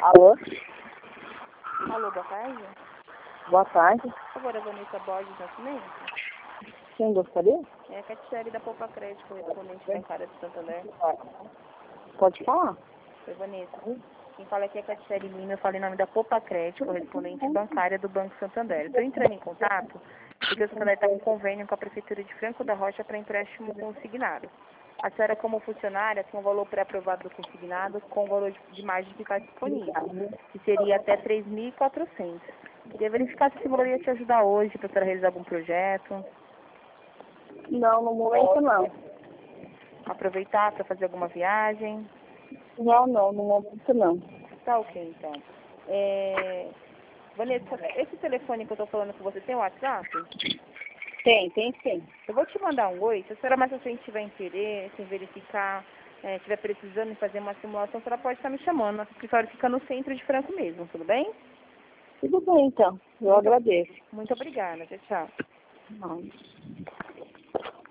Alô? Alô, boa tarde. Boa tarde. Por favor, a Vanessa Borges Nascimento. Quem gostaria? É a Catiele da Poupa Crédito, correspondente bancária de Santander. Pode falar? Oi, Vanessa. Quem fala aqui é a Catiele Lima, eu falo em nome da Poupa Crédito, correspondente bancária do Banco Santander. Estou entrando em contato porque o Santander está com convênio com a Prefeitura de Franco da Rocha para empréstimo consignado. A senhora, como funcionária, tem um valor pré-aprovado do consignado com o valor de margem que está disponível, que seria até 3.400. Queria verificar se esse valor ia te ajudar hoje para a senhora realizar algum projeto. Não, no momento não. Aproveitar para fazer alguma viagem. Não, no momento não. Tá ok, então. Vanessa, esse telefone que eu estou falando com você tem WhatsApp? Tem sim. Eu vou te mandar um oi. Se a senhora mais à frente tiver interesse em verificar, estiver precisando de fazer uma simulação, a senhora pode estar me chamando. Nosso escritório fica no centro de Franco mesmo, tudo bem? Tudo bem, então. Eu agradeço. Muito obrigada. Tchau, tchau. Não.